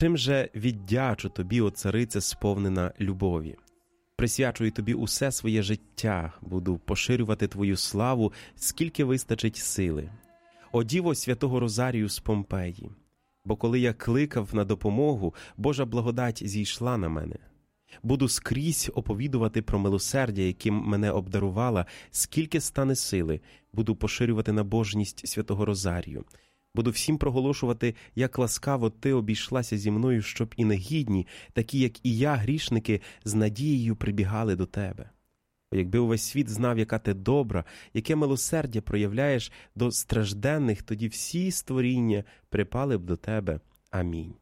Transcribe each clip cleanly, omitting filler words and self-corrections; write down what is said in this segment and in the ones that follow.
Чим же віддячу тобі, о царице, сповнена любові? Присвячую тобі усе своє життя, буду поширювати твою славу, скільки вистачить сили. О Діво святого Розарію з Помпеї, бо коли я кликав на допомогу, Божа благодать зійшла на мене. Буду скрізь оповідувати про милосердя, яким мене обдарувала, скільки стане сили, буду поширювати набожність святого Розарію. Буду всім проголошувати, як ласкаво ти обійшлася зі мною, щоб і негідні, такі, як і я, грішники, з надією прибігали до тебе. О, якби увесь світ знав, яка ти добра, яке милосердя проявляєш до стражденних, тоді всі створіння припали б до тебе. Амінь.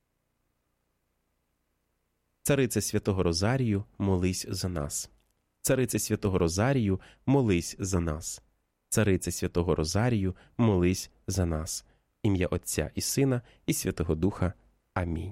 Царице святого Розарію, молись за нас. Царице святого Розарію, молись за нас. Царице святого Розарію, молись за нас. Ім'я Отця і Сина, і Святого Духа. Амінь.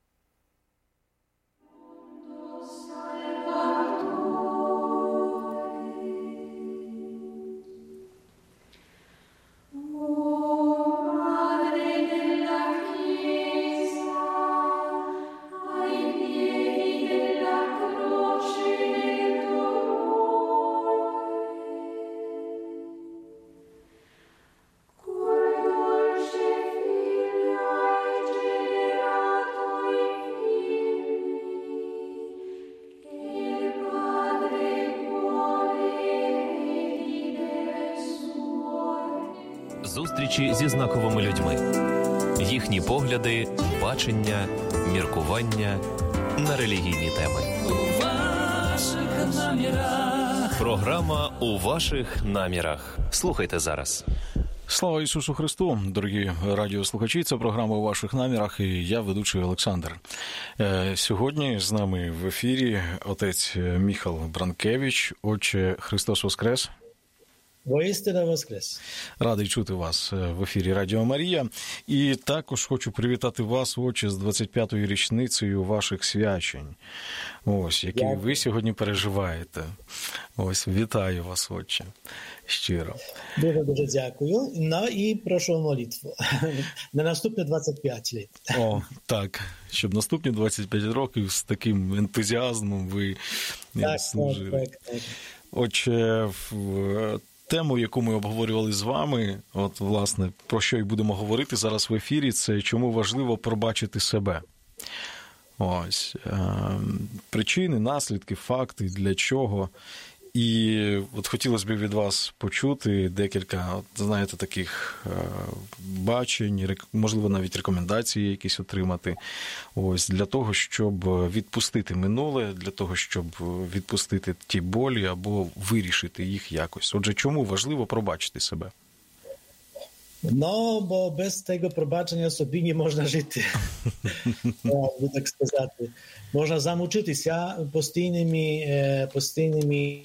Зустрічі зі знаковими людьми. Їхні погляди, бачення, міркування на релігійні теми. У ваших намірах. Програма «У ваших намірах». Слухайте зараз. Слава Ісусу Христу, дорогі радіослухачі, це програма «У ваших намірах» і я, ведучий Олександр. Сьогодні з нами в ефірі отець Міхал Бранкевич. Отче, Христос Воскрес! Воістина воскрес. Радий чути вас в ефірі Радіо Марія. І також хочу привітати вас, отче, з 25-ю річницею ваших свячень, які ви сьогодні переживаєте. Вітаю вас, отче, щиро. Дуже дякую. Ну і прошу молитву на наступні 25 років. Так, щоб наступні 25 років з таким ентузіазмом ви служили. Так. Отче, тему, яку ми обговорювали з вами, власне, про що і будемо говорити зараз в ефірі, це чому важливо пробачити себе. Причини, наслідки, факти, для чого. І хотілося б від вас почути декілька, таких бачень, можливо, навіть рекомендації якісь отримати, для того, щоб відпустити минуле, для того, щоб відпустити ті болі або вирішити їх якось. Отже, чому важливо пробачити себе? Бо без tego пробачення собі не можна жити, так сказати. Можна замучитися постійними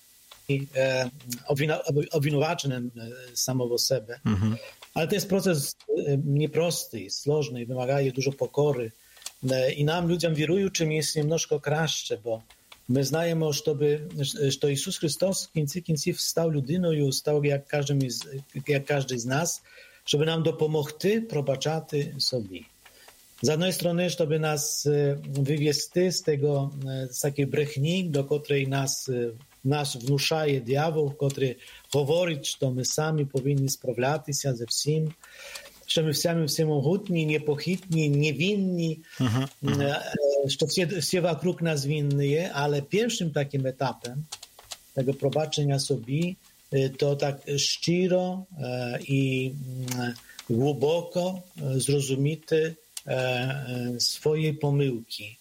obwinowaczeniem samego siebie. Ale to jest proces nieprosty, sложny, wymaga dużo pokory. I nam, ludziom wierującym, jest немножко краще, bo my znajemy, że Jezus Chrystus w końcu stał людиною, stał jak każdy z nas, żeby nam dopomogти пробачати собі. Z jednej strony, żeby nas wywieźć z takiej brechni, do której nas внушає дьявол, котрий говорить, що ми самі повинні справлятися за всім, що ми всемогутні, непохитні, невинні, що всі вокруг нас винні, але першим таким етапом tego пробачення собі, то так щиро і глибоко зрозуміти свої помилки,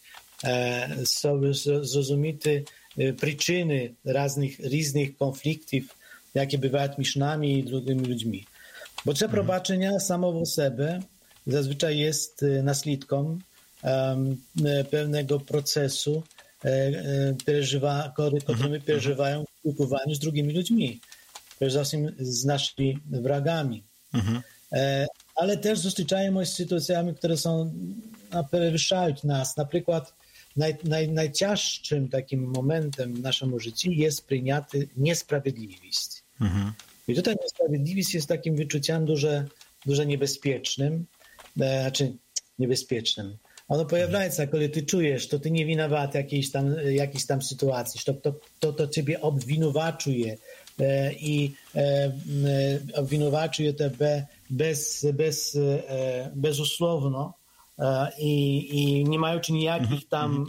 зрозуміти przyczyny różnych konfliktów, jakie bywają między nami i drugimi ludźmi. Bo te probaczenia samego siebie zazwyczaj jest naslідком pewnego procesu, który my przeżywamy w spілкуванні z drugimi ludźmi, przede wszystkim z naszymi wrogami. Ale też zустрічаємося z sytuacjami, które przewyższają nas. Na przykład najcięższym takim momentem w naszym życiu jest przyjęty niesprawiedliwość. I tutaj niesprawiedliwość jest takim wyczuciem dużo niebezpiecznym, niebezpiecznym, Ono pojawiaється, коли ти чуєш, що ти не винуват jakiejś tam sytuacji, że to ciebie obwinowacuje i obwinowacuje ciebie bezusłowno i nie maючи ніяких там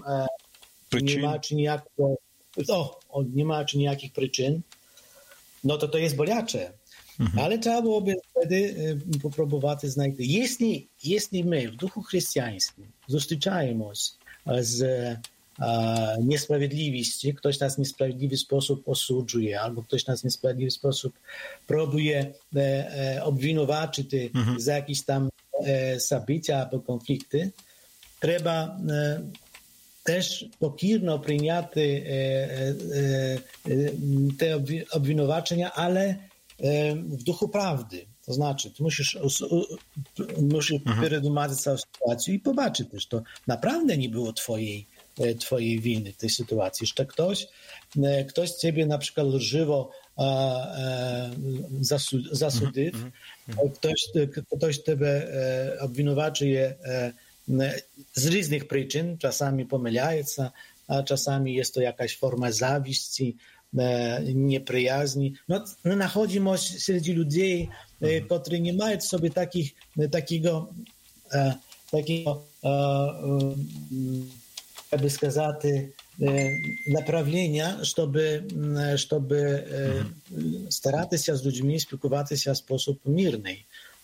nie maючи ніяких причин, no to jest боляче. Ale trzeba byłoby wtedy popróbować znaleźć. Jeśli my w duchu chrześcijańskim zустрічаємо z niesprawiedliwości, ktoś nas w niesprawiedliwy sposób osądzuje, albo ktoś nas w niesprawiedliwy sposób próbuje obwinowaczyć za jakieś tam zabicia albo konflikty, trzeba też pokirno przyjąć te obwinowaczenia, ale w duchu prawdy. To znaczy, ty musisz wydumać całą sytuację i pobaczyć też, to naprawdę nie było twojej winy w tej sytuacji. Jeszcze ktoś ciebie na przykład lżywo zasudził, ktoś ciebie obwinowacuje z różnych przyczyn, czasami pomyliając, a czasami jest to jakaś forma zawiści, nieprzyjaźni. No, nachodzimy wśród ludzi, którzy nie mają w sobie takiego jakby сказать, направления, żeby starać się z ludźmi, spілкуватися się w sposób mирny.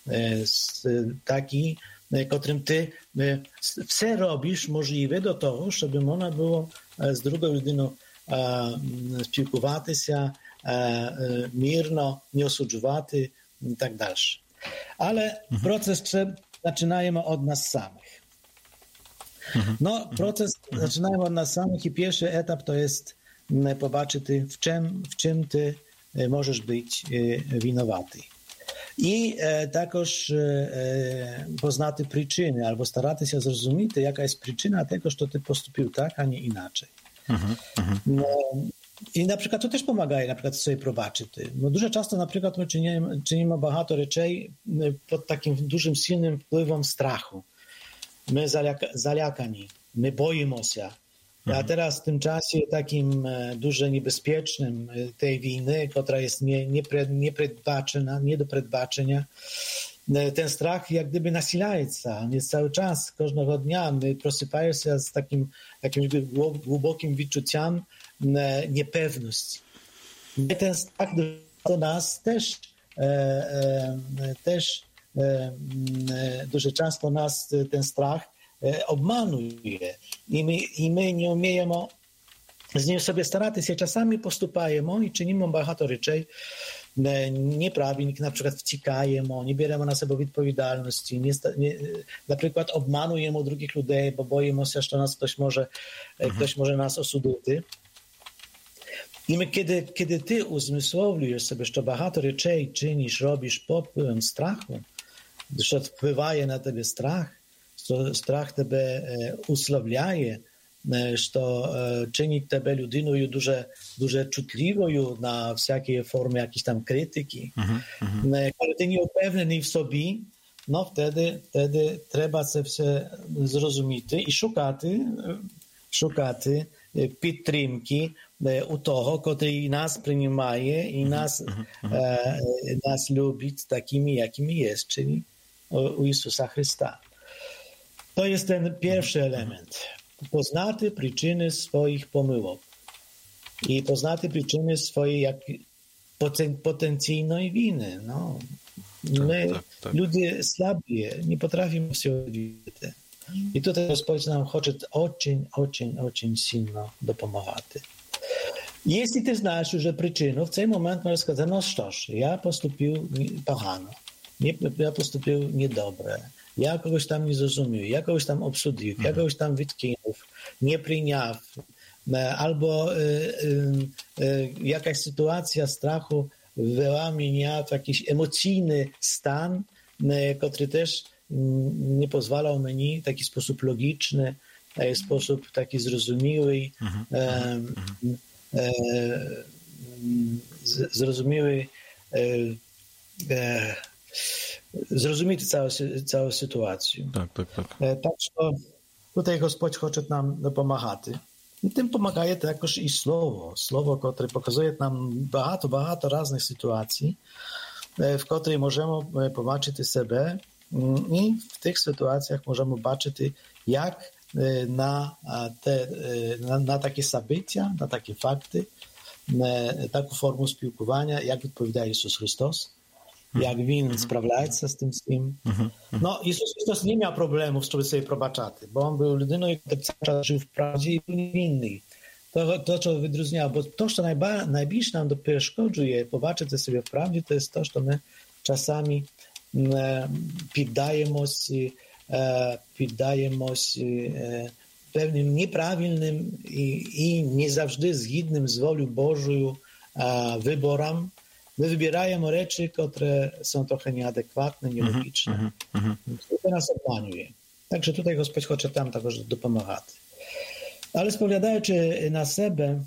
Taki, którym ty все robisz możliwe do tego, żeby można było z drugą ludziną spілкуватися mирно, nie osądzować i tak dalej. Ale proces zaczynajmy od nas samych. No, proces zaczynajmy od nas samych i pierwszy etap to jest pobaczyć, w czym ty możesz być winowaty. I також poznać przyczyny, albo starać się zrozumieć, jaka jest przyczyna tego, że ty postąpił tak, a nie inaczej. No, i na przykład to też pomaga na przykład sobie probaczyć. No, dużo często na przykład my czynimy багато речей pod takim dużym, silnym wpływem strachu. My zalякані, my boimy się. A teraz w tym czasie takim dużo niebezpiecznym tej winy, która jest niepredbaczona, nie do predbaczenia, ten strach jak gdyby nasilaється. On jest cały czas, każdego dnia. My prosypają się z jakimś głębokim wyczuciem niepewności. I ten strach do nas też dużo często nas ten strach obmanuje. I my nie umiemy z nim sobie starać się. Czasami postępujemy i czynimy багато речей nieprawidłowych, na przykład wciekajemy, nie bierzemy na siebie odpowiedzialności, na przykład obmanujemy drugich ludzi, bo boimy się, że nas ktoś może nas osądzić. I my, kiedy ty uzmysłowisz sobie, że багато речей czynisz, robisz pod wpływem strachu, że wpływa na ciebie strach, że strach ciebie usławiaje, że czyni ciebie ludyną dużo czutliwą na wszelkie formy jakiejś tam krytyki. Kiedy ty nie upewniony w sobie, no wtedy trzeba się zrozumieć i szukać підтримки у того, котрий нас приймає і нас любить такими, jakimi jest, czyli u Jezusa Chrysta. To jest ten pierwszy element. Poznać przyczyny swoich pomyłek i poznać przyczyny swojej potencjalnej winy. No. My, ludzie słabi, nie potrafimy się odwiedzić. I tutaj Господь nam chce очень silno dopomagać. Jeśli ty znasz już przyczynę, w tym momencie możesz сказать, no cóż, ja postąpił pogano, ja postąpił niedobre, ja kogoś tam nie zrozumiał, ja kogoś tam obsudził, ja kogoś tam wytkinął, nie przyjął, albo jakaś sytuacja strachu wywała mnie w jakiś emocjonalny stan, który też nie pozwalał mi w taki sposób logiczny, w sposób taki zrozumiały, zrozumieć całą sytuację. Tak. Tak, że Tutaj Господь хоче нам допомагати. І тим допомагає також і слово, яке показує нам багато різних ситуацій, в котрій можемо побачити себе, і в тих ситуаціях можемо бачити, як на такі события, на такі факти, таку форму спілкування, як відповідає Ісус Христос, як Він справляється з тим всім. No, Ісус Христос не мав проблему, щоб себе пробачати, бо Він був людиною, яка жив в правді і був невинний. То, що відрізняє, бо то, що найбільше нам перешкоджує побачити себе в правді, то є те, що ми часами піддаємось певним неправильним і не завжди згідним з волею Божою виборам. Ми вибираємо речі, які są trochę nieadekwatne, nielogiczne. Це нас обманює. Так що тут Господь хоче там також допомагати. Але споглядаючи на себе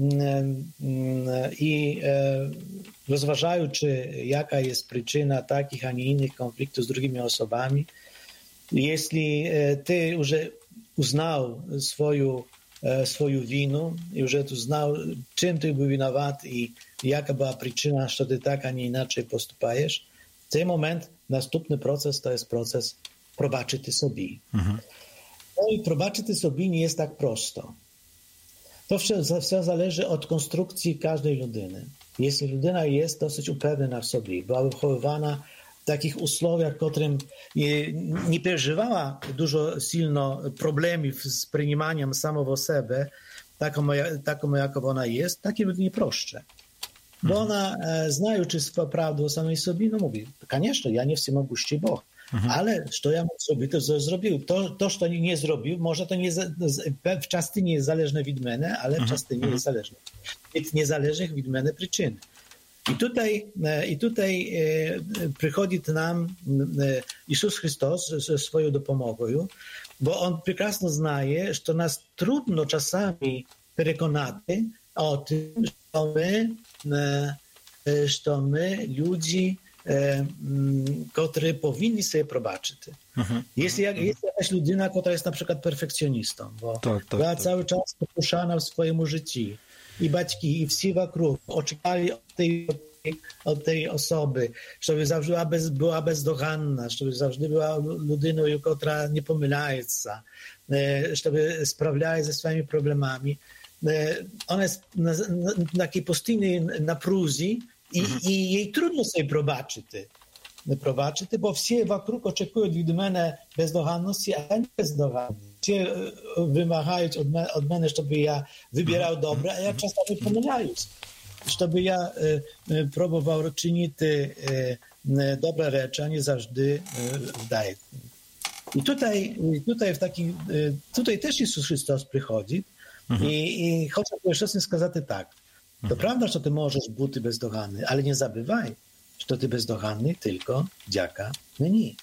і розважаючи, яка є причина таких, а не інших конфліктів з другими особами, якщо ти вже узнав свою вину і вже узнав, чим ти був виноват і яка була причина, що ти так, а не інакше поступаєш, в цей момент наступний процес, то є процес пробачити собі. No i pробачити собі не є так просто. To все залежить від конструкції кожної людини. Якщо людина є досить упевнена в собі, була вихована в таких условиях, котрим не переживала дуже сильно проблемів з прийманням самого себе, такому, як вона є, так і буде проще. Бо вона, знаючи правду o samej собі, mówi, звісно, я не всемогущий Бог. Ale co ja mógł zrobić, to zrobił. To, co nie zrobił, może to nie, w частині jest zależne od mnie, ale w частині jest zależne. Від niezależnych від мене przyczyn. I tutaj przychodzi nam Jezus Chrystus ze swoją dopomogą, bo On прекрасно знає, що нас трудно czasami переконати o tym, що ми люди, które powinni sobie probaczyć. Jest jakaś ludyna, która jest na przykład perfekcjonistą, bo była cały czas pokuszana w swoim życiu. I baćki, i wszyscy wokół oczekiwali od tej osoby, żeby zawsze była bezdoganna, żeby zawsze była ludyną, która nie pomylaje się, żeby sprawiała ze swoimi problemami. Ona jest na takiej postійnej napruzi, i jej trudno sobie пробачити, бо всі вокруг очікують від мене бездоганності, а я не бездоганний. Всі вимагають від мене, щоб я вибирав добре, а я часто помиляюсь. Щоб я пробував чинити добре речі, а не завжди вдається. І tutaj теж Ісус Христос приходить, і хочу щось сказати так. To prawda, że ty możesz być bezdoganny, ale nie zabywaj, że ty bezdoganny tylko dzięki mnie.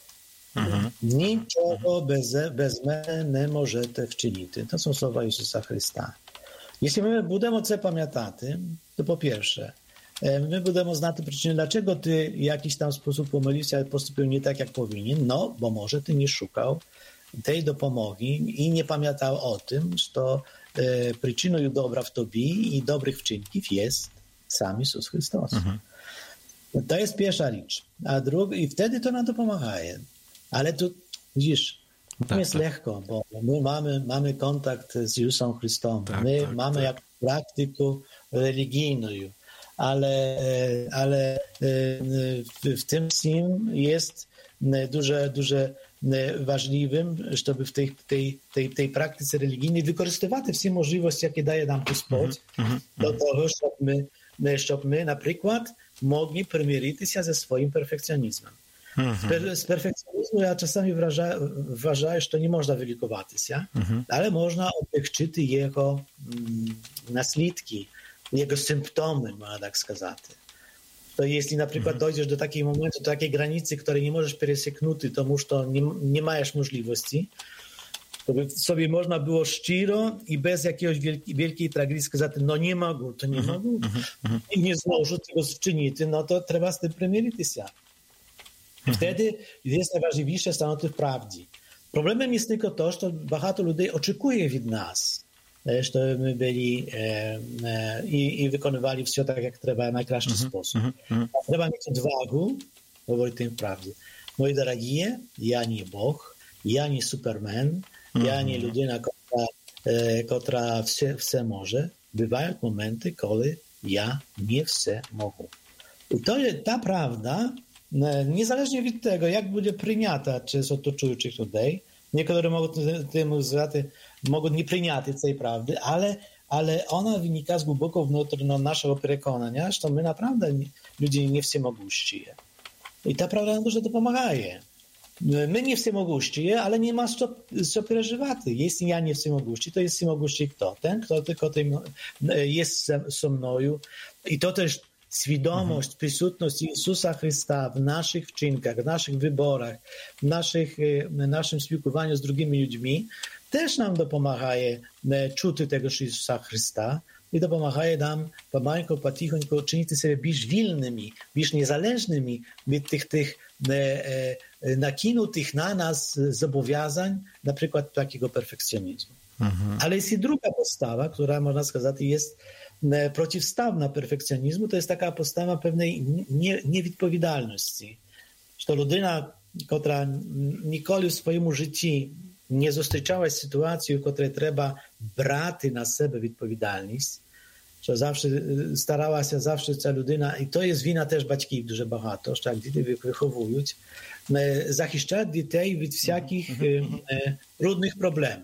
Niczego bez mnie nie możecie wczynić. To są słowa Jezusa Chrysta. Jeśli my będziemy to pamiętać, to po pierwsze, my będziemy znać przyczynę, dlaczego ty w jakiś tam sposób pomylił się, ale postąpił nie tak, jak powinien. No, bo może ty nie szukał tej dopomogi i nie pamiętał o tym, że przyczyną dobra w tobie i dobrych wczynków jest sam Jezus Chrystus. To jest pierwsza rzecz. A druga, i wtedy to nam to pomaga. Ale tu, widzisz, jest lekko, bo my mamy kontakt z Jezusem Chrystusem. My mamy jak praktykę religijną, ale w tym wszystkim jest duże ważliwym, żeby w tej praktyce religijnej wykorzystywać wszystkie możliwości, jakie daje nam Господь, do tego, żeby my na przykład mogli примиритися się ze swoim perfekcjonizmem. Z perfekcjonizmu ja czasami wważаю, że nie można wylikować się, ale można облегчить jego naslідки, jego symptomy, można tak сказать. To jeśli na przykład dojdziesz do takiego momentu, do takiej granicy, której nie możesz пересекнути, тому що nie masz możliwości, to by sobie można było szcziro i bez jakiegoś wielkiej tragedii сказати, no nie mogę, to nie mogę i nie zможу tego wczynić, no to trzeba z tym примиритися. Wtedy jest najważniejsze stanąć w prawdzie. Проблемом є тільки те, що багато людей очікує від нас, що ми були і виконували все так, як треба, в найкращий спосіб. Треба мати відвагу говорити їм правду. Мої дорогі, я не Бог, я не Супермен, я не людина, котра все може. Бувають моменти, коли я не все можу. І то є та правда, niezależnie od tego, jak będzie przyjęta przez otoczujących ludzi. Niektórzy mogą temu zwracać, mogą nie przyjąć tej prawdy, ale ona wynika z głęboko wewnętrznego naszego przekonania, że my naprawdę ludzie nie wszechmogący. I ta prawda nam dużo pomaga. My nie wszechmogący, ale nie ma co przeżywać. Jeśli ja nie wszechmogący, to jest wszechmogący kto? Ten, kto tylko jest ze mną. I to też świadomość, присутność Jezusa Chrysta w naszych wczynkach, w naszych wyborach, w naszym spілкуванні z drugimi ludźmi też nam dopomaga czuć tego Jezusa Chrysta i dopomaga nam pomału, potichonьку czynić sobie bільш wільnymi, bільш niezależnymi od tych nakinutych na nas zobowiązań, na przykład takiego perfekcjonizmu. Ale jest i druga postawa, która można сказать jest przeciwstawna perfekcjonizmu, to jest taka postawa pewnej nieodpowiedzialności. Że ludyna, która nigdy w swoim życiu nie zустрічała sytuacji, w której trzeba brać na siebie odpowiedzialność, że zawsze starała się ta ludyna, i to jest wina też baćków дуже багато, że jak dzieci wychowują, захищать dzieci od wszelkich trudnych problemów.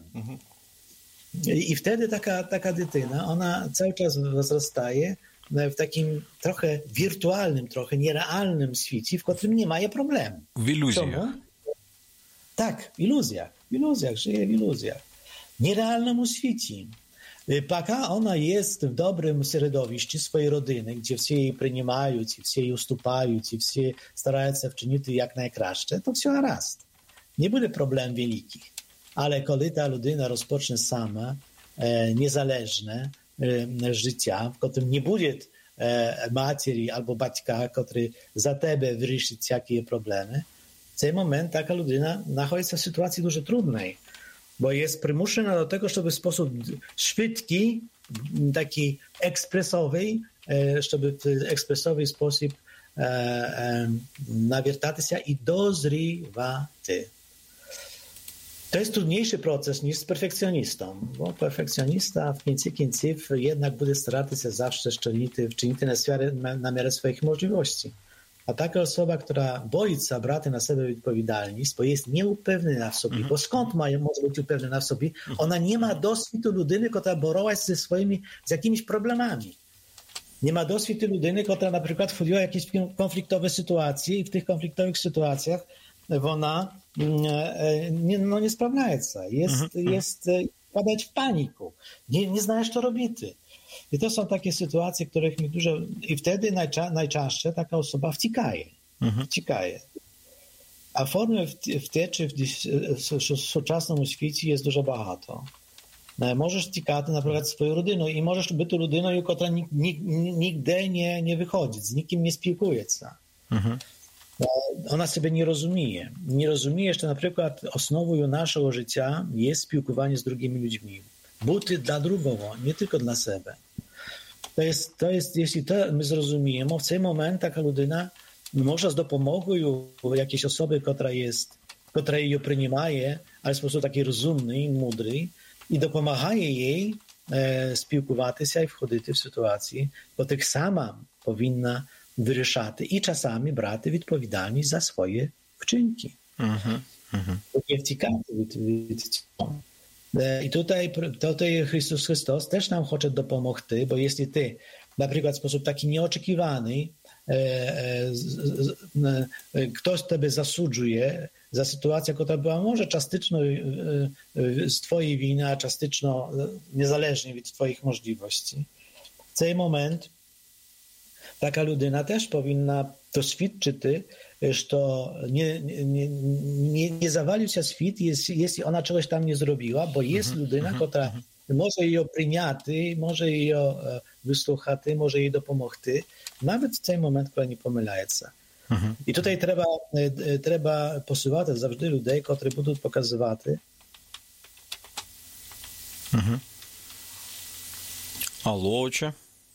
I wtedy taka dytyna, ona cały czas wzrastaje w takim trochę wirtualnym, trochę nierealnym świecie, w którym nie ma problemu. W iluzjach. Czemu? Tak, w iluzjach, żyje w iluzjach. Nierealnemu świecie. Пока ona jest w dobrym środowisku swojej rodziny, gdzie wszyscy jej przyjmują, wszyscy jej ustupają, wszyscy starają się wczynić jak najkraще, to все гаразд. Nie będzie problem wielkich. Ale kiedy ta ludyna rozpocznie sama niezależne życia, w którym nie będzie materi albo baćka, który za tebe wyryszy jakie problemy, w tym moment taka ludyna znajduje się w sytuacji dużo trudnej, bo jest przymuszona do tego, żeby w sposób szybki, taki ekspresowy, żeby w ekspresowy sposób nawiertać się i dozrywać. To jest trudniejszy proces niż z perfekcjonistą, bo perfekcjonista w końcu końców jednak będzie starać się zawsze wczynić na miarę swoich możliwości. A taka osoba, która boi się brać na siebie odpowiedzialność, bo jest nieupewniona w sobie, bo skąd może być upewniona w sobie? Ona nie ma doświadku ludyny, która borała się z jakimiś problemami. Nie ma doświadku ludyny, która na przykład wchodziła w jakieś konfliktowe sytuacje i w tych konfliktowych sytuacjach ona nie sprawdza jest padać w paniku, nie znasz co robić. I to są takie sytuacje, których mi dużo, i wtedy najczęściej taka osoba wciekaje. A formy wtieczy w współczesnym świecie jest dużo багато. Możesz wciekać na przykład swoją rodzinę i możesz być rodziną, która nigdy nie wychodzi, z nikim nie spілкує się. Ona sobie nie rozumie. Nie rozumie, że na przykład osnową naszego życia jest spілкування z drugimi ludźmi. Być dla drugiego, nie tylko dla siebie. To jest, jeśli to my zrozumiemy, w tym momencie taka ludyna może z dopomogą jakiejś osoby, która ją przyjmuje, ale w sposób taki rozumny i mądry, i dopomaga jej spілкувати się i wchodzić w sytuację, bo tak sama powinna wyryszać i czasami brać odpowiedzialność za swoje wczynki. Nie wciekać I tutaj Chrystus Chrystus też nam chce dopomóc, bo jeśli ty na przykład w sposób taki nieoczekiwany ktoś tebe zasłużuje za sytuację, która była może częstycznie z twojej winy, a częstycznie niezależnie od twoich możliwości. W ten moment taka ludyna też powinna doświadczyć, że nie zawalił się świat, jeśli ona czegoś tam nie zrobiła, bo jest ludyna, która może jej przyjąć, może jej wysłuchać, może jej dopomóc, nawet w ten moment, która nie pomylaje się. I tutaj треба посилати завжди людей, котрі будуть показувати. Алло, отче.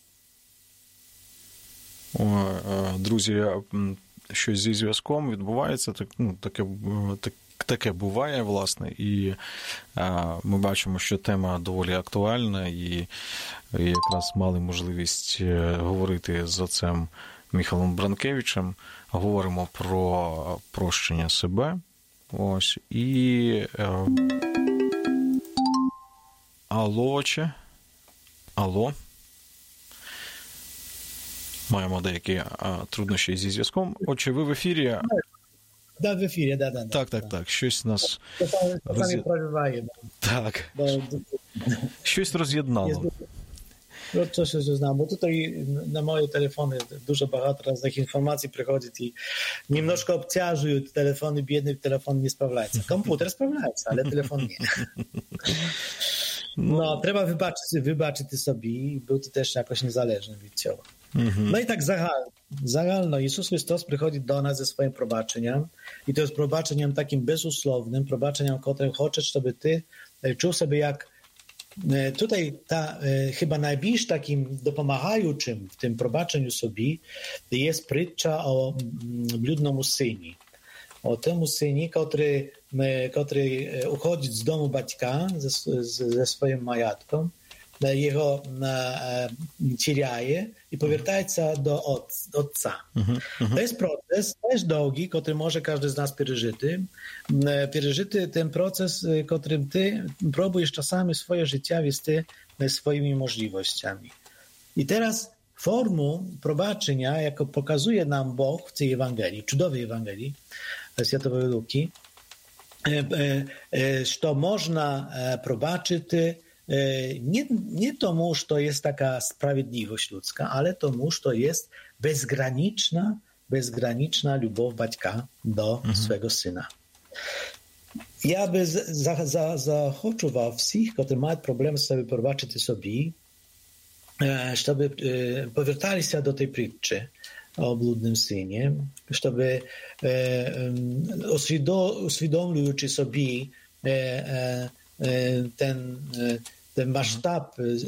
Друзі, щось зі зв'язком відбувається, таке буває, власне, і ми бачимо, що тема доволі актуальна, і якраз мали можливість говорити з отцем Михайлом Бранкевичем, говоримо про прощення себе, ось, і алло, отче. Алло. Маємо деякі труднощі зі зв'язком. Отже, ви в ефірі? Да, в ефірі, да. Так. Щось нас... Так. Щось роз'єднало. Coś znam, bo tutaj na moje telefony dużo багато разных информаций приходит и немножко обтяжують телефони, бідний телефон не справляється. Комп'ютер справляється, але телефон ні. No, треба вибачити собі і бути теж якось незалежним від цього. No i tak zagalno. Jezus Chrystus przychodzi do nas ze swoim probaczeniem i to jest probaczeniem takim bezusłownym, probaczeniem, którym chce, żeby ty czuł sobie jak tutaj chyba najbliższym takim dopomagajuczym w tym probaczeniu sobie jest prycza o bludnemu synie. O temu synie, który uchodzi z domu baćka ze swoim majatką, jego теряє і повертається до Отця. To jest proces też długi, który może każdy z nas przeżyty ten proces, którym ty próbujesz czasami swoje życie wести swoimi możliwościami. I teraz formę probaczenia, jaką pokazuje nam Bóg w tej Ewangelii, cudowej Ewangelii Świętego Luki, że można probaczyć nie tomu, że to jest taka sprawiedliwość ludzka, ale tomu, że to jest bezgraniczna любов батька do swego syna. Ja by zachoczył wszystkich, którzy mają problemy sobie probaczyć sobie, żeby powracali się do tej przyczy o bludnym synie, żeby uświadomić sobie ten masштаб,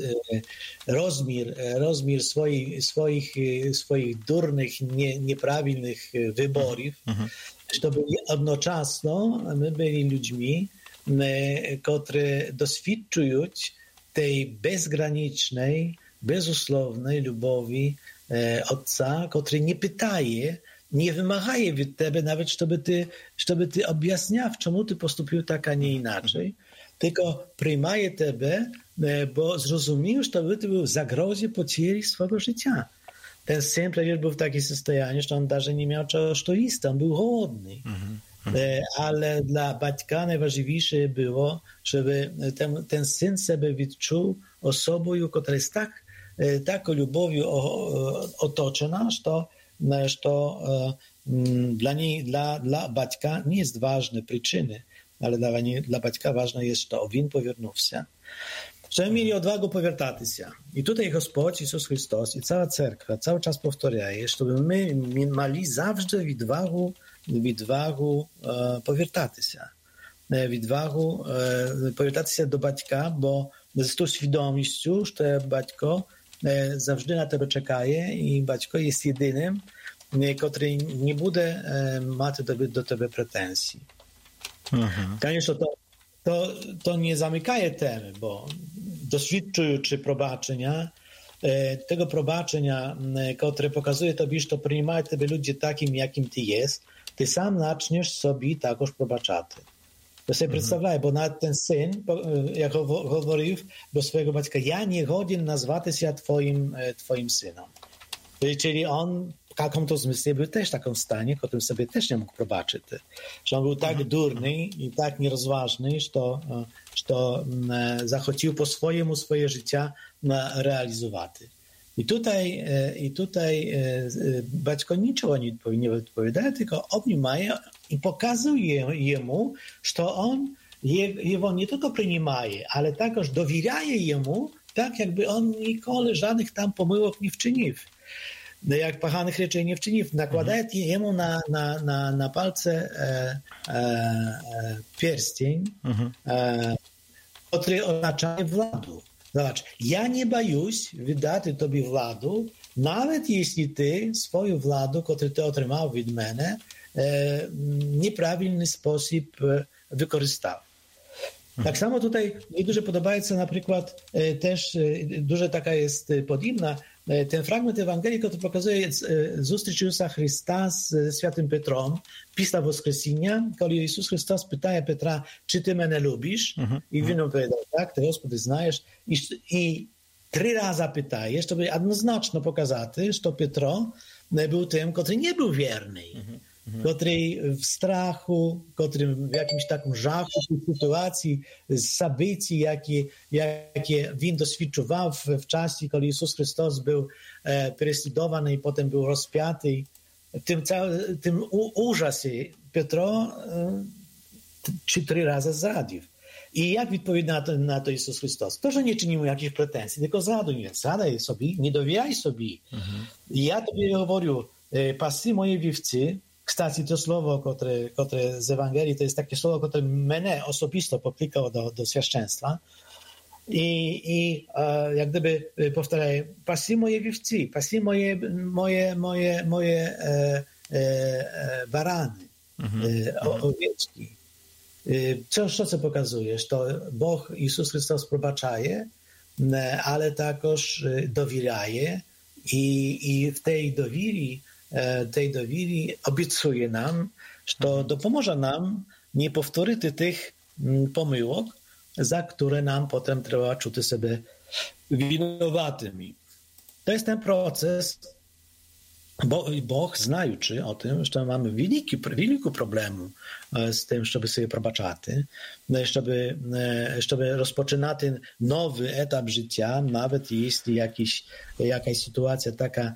rozmiar swoich durnych, nieprawidłowych wyborów, żeby jednocześnie my byli ludźmi, którzy doświadczają tej bezgranicznej, bezusłownej lubowi Ojca, który nie pytaje, nie wymagaje od ciebie nawet, żeby ty objaśniał, czemu ty postupił tak, a nie inaczej, tylko przyjmuje ciebie, bo zrozumiał, że ty był w zagrozie pocieri swojego życia. Ten syn przecież był w takim stanie, że on даже nie miał co jeść, on był głodny. Ale dla baćka najważniejsze było, żeby ten syn sobie wyczuł osobą, która jest taką lubowią otoczona, że dla baćka nie jest ważne przyczyny, ale dla baćka ważne jest, że on powierzył się. Żeby mieli odwagę powiertać się. I tutaj Gospodź Jezus Chrystus i cała cerkwa cały czas powtarzają, żeby my mieli zawsze відвагу повертатися. Відвагу повертатися до батька, бо з ту свідомістю, що батько завжди на тебе чекає, і батько є єдиним, котрий не буде мати до тебе претензій. Звісно, to nie zamykaje temy, bo doświadczaючи пробачення, tego probaczenia, które pokazuje tobie, że to przyjmają ciebie ludzie takim, jakim ty jest, ty sam zaczniesz sobie takoż probaczati. To sobie przedstawiaj, bo nawet ten syn, jak mówił do swojego baćka, ja nie godzien nazwać się twoim synem. Czyli on w jakimś zmysle był też w takim stanie, w którym sobie też nie mógł probaczyć. Że on był tak durny i tak nierozważny, że zachodził po swojemu swoje życie realizować. I tutaj baćko niczego nie odpowiada, tylko obnimaje i pokazuje jemu, że on jego nie tylko przyjmuje, ale także dowierzaje jemu, tak jakby on nigdy żadnych tam pomyłek nie wczynił. jak poganych rzeczy nie wczynił, nakładają jemu na palce pierścień, który oznacza władu. Zobacz, ja nie boюсь wydać tobie władu, nawet jeśli ty swoją władu, którą ty otrzymał od mnie, nieprawilny sposób wykorzystał. Tak samo tutaj mi дуже подобається, наприклад, теж дуже така є подібна, ten fragment Ewangelii, który pokazuje zустріч Ісуса Христа з Святим Петром після Воскресіння, коли Ісус Христос питає Петра, чи ти мене любиш? І він відповідає, так, ти, Господи, знаєш. І 3 razy pytaje, żeby jednoznacznie pokazać, że Petro był tym, który nie był wierny, który w strachu, który w jakimś takim żachu w sytuacji, zabyci, jakie on doświadczywał w czasie, kiedy Jezus Chrystus był prześladowany i potem był rozpięty. Tym ужаsie Petro 3 razy zdradził. I jak odpowiedź na to Jezus Chrystus? To, że nie czyni mu jakichś pretensji, tylko zradaj sobie, nie dowieraj sobie. I ja tobie mówię, pasy moje wiewcy, kстати, to słowo, które z Ewangelii, to jest takie słowo, które mnie osobisto poklikało do świadectwa. I jak gdyby powtarzaj, pasy moje wiewcy, pasy moje barany, owieczki. Co co pokazujesz? To Bóg, Jezus Chrystus probaczaje, ale także dowierzaje i w tej dowierii obiecuje nam, że dopomoże nam nie powtórzyć tych pomyłek, za które nam potem trzeba czuć sobie winowatymi. To jest ten proces, bo Bóg, znaючи o tym, że mamy wielki problem z tym, żeby sobie probaczać, żeby rozpoczynać nowy etap życia, nawet jeśli jakaś sytuacja taka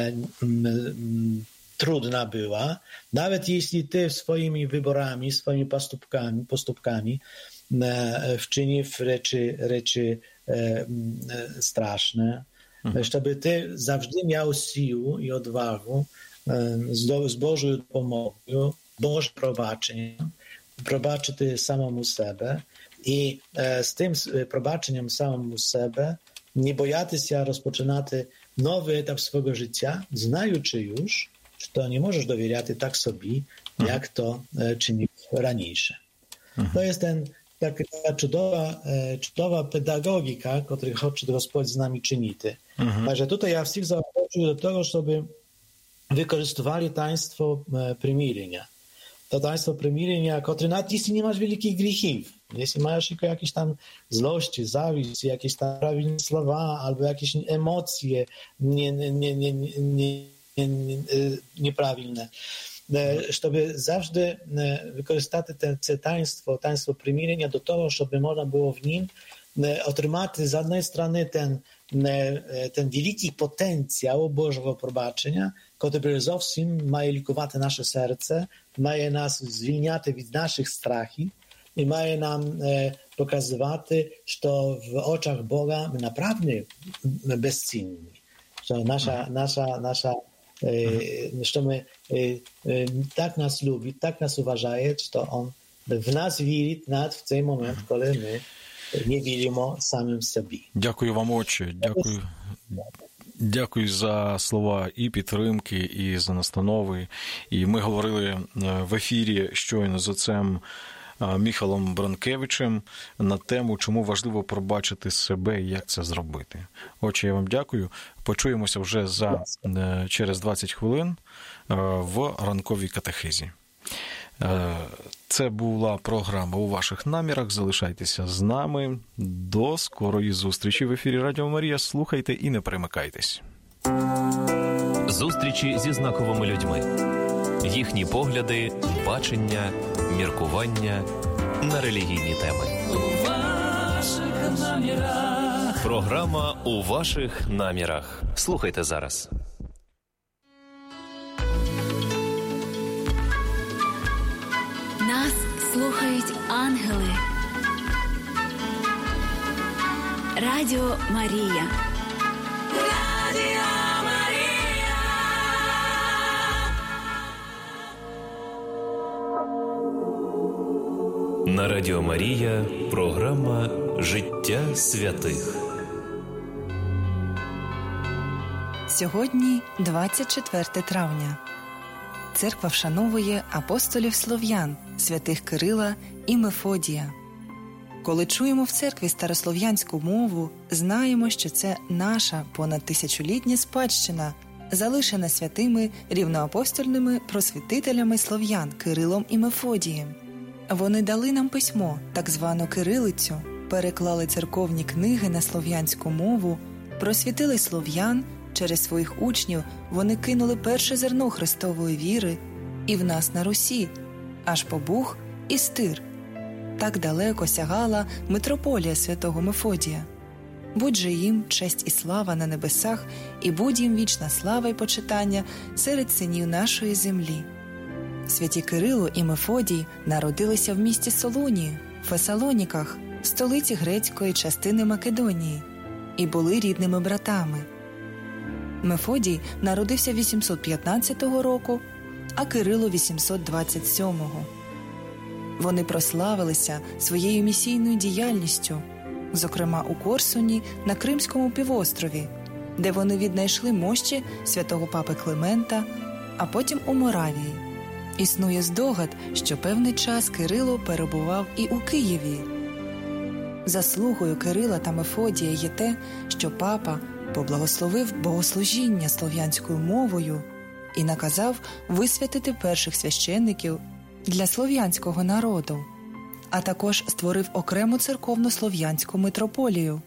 trudna była, nawet jeśli ty swoimi wyborami, swoimi postupkami wczynił rzeczy straszne, żeby ty zawsze miał siłę i odwagę z Bożą pomocą, Boże probaczyć samemu sobie i z tym probaczeniem samemu sobie nie bojaty się rozpoczynać nowy etap swojego życia, znaючи już, że to nie możesz dowierzać tak sobie, jak to czynił raniejsze. To jest taka cudowna pedagogika, którą chce Gospodź z nami czynić. Także tutaj ja wszystkich zapraszam do tego, żeby wykorzystywali taństwo przymierzenia. To taństwo przymierzenia, które nawet jeśli nie masz wielkich grzechów, jeśli masz tylko jakieś tam złości, zawiść, jakieś tam prawidłowe słowa albo jakieś emocje nieprawidłowe, żeby zawsze wykorzystać to taństwo przymierzenia do tego, żeby można było w nim otrzymać z jednej strony ten wielki potencjał Bożego probaczenia, który przede ma likować nasze serce, ma nas zwilniać od naszych strachów i ma nam pokazywać, że w oczach Boga my naprawdę bezcenni. Że nasza że my tak nas lubi, tak nas uważa, że On w nas wierzy nawet w ten moment, kiedy my nie wierzymy samym sobie. Дякую вам, отче. Дякую за слова і підтримки, і за настанови. І ми говорили в ефірі щойно з отцем Міхалом Бранкевичем на тему, чому важливо пробачити себе і як це зробити. Отже, я вам дякую. Почуємося вже через 20 хвилин в ранковій катехизі. Це була програма «У ваших намірах». Залишайтеся з нами. До скорої зустрічі в ефірі Радіо Марія. Слухайте і не перемикайтесь. Зустрічі зі знаковими людьми. Їхні погляди, бачення, міркування на релігійні теми. У ваших намірах. Програма «У ваших намірах». Слухайте зараз. Нас слухають ангели. Радіо Марія. Радіо Марія. На Радіо Марія програма «Життя святих». Сьогодні 24 травня. Церква вшановує апостолів слов'ян, святих Кирила і Мефодія. Коли чуємо в церкві старослов'янську мову, знаємо, що це наша понад тисячолітня спадщина, залишена святими рівноапостольними просвітителями слов'ян Кирилом і Мефодієм. Вони дали нам письмо, так звану кирилицю, переклали церковні книги на слов'янську мову, просвітили слов'ян, через своїх учнів вони кинули перше зерно Христової віри і в нас на Русі, аж по Буг і Стир. Так далеко сягала митрополія святого Мефодія. Будь же їм честь і слава на небесах, і будь їм вічна слава й почитання серед синів нашої землі. Святі Кирило і Мефодій народилися в місті Солунії, Фесалоніках, столиці грецької частини Македонії, і були рідними братами. Мефодій народився 815 року, а Кирило 827-го. Вони прославилися своєю місійною діяльністю, зокрема у Корсуні на Кримському півострові, де вони віднайшли мощі святого папи Климента, а потім у Моравії. Існує здогад, що певний час Кирило перебував і у Києві. Заслугою Кирила та Мефодія є те, що папа поблагословив богослужіння слов'янською мовою і наказав висвятити перших священників для слов'янського народу, а також створив окрему церковну слов'янську митрополію.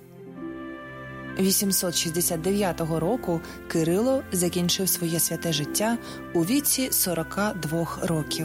869 року Кирило закінчив своє святе життя у віці 42 років.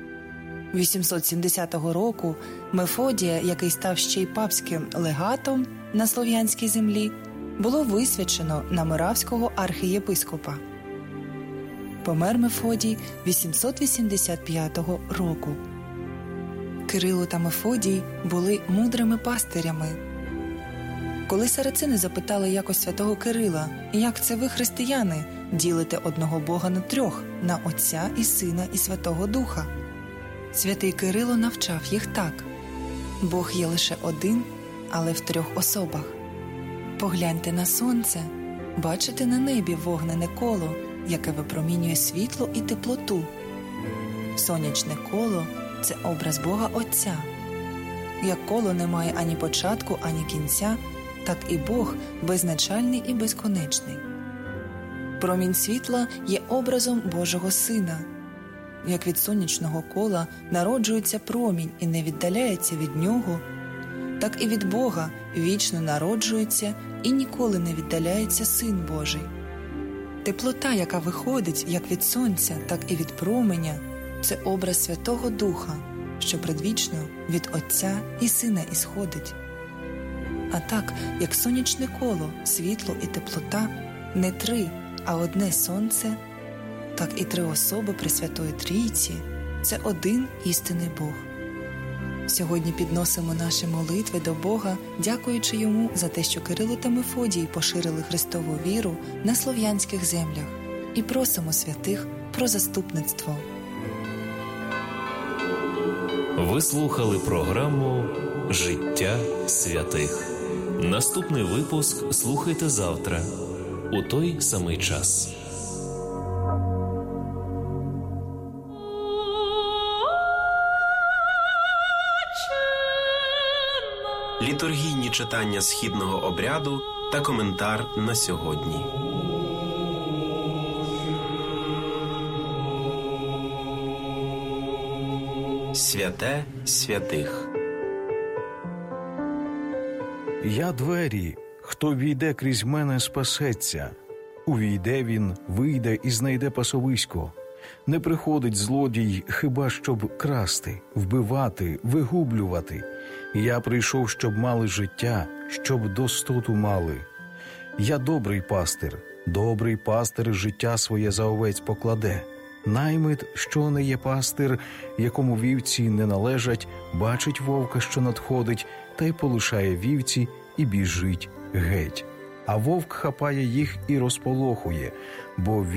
870 року Мефодія, який став ще й папським легатом на слов'янській землі, було висвячено на моравського архієпископа. Помер Мефодій 885 року. Кирило та Мефодій були мудрими пастирями. Коли сарацини запитали якось святого Кирила, як це ви, християни, ділите одного Бога на трьох, на Отця і Сина і Святого Духа? Святий Кирило навчав їх так: Бог є лише один, але в трьох особах. Погляньте на сонце, бачите на небі вогнене коло, яке випромінює світло і теплоту. Сонячне коло – це образ Бога Отця. Як коло не має ані початку, ані кінця, так і Бог безначальний і безконечний. Промінь світла є образом Божого Сина. Як від сонячного кола народжується промінь і не віддаляється від нього, так і від Бога вічно народжується і ніколи не віддаляється Син Божий. Теплота, яка виходить як від сонця, так і від променя – це образ Святого Духа, що предвічно від Отця і Сина ісходить. А так, як сонячне коло, світло і теплота – не три, а одне сонце, так і три особи Пресвятої Трійці – це один істинний Бог. Сьогодні підносимо наші молитви до Бога, дякуючи Йому за те, що Кирило та Мефодій поширили Христову віру на слов'янських землях, і просимо святих про заступництво. Ви слухали програму «Життя святих». Наступний випуск слухайте завтра у той самий час. Літургійні читання східного обряду та коментар на сьогодні. Святе святих. Я двері, хто війде крізь мене, спасеться. Увійде він, вийде і знайде пасовисько. Не приходить злодій, хіба щоб красти, вбивати, вигублювати. Я прийшов, щоб мали життя, щоб достоту мали. Я добрий пастир життя своє за овець покладе. Наймит, що не є пастир, якому вівці не належать, бачить вовка, що надходить, та й полишає вівці і біжить геть. А вовк хапає їх і розполохує, бо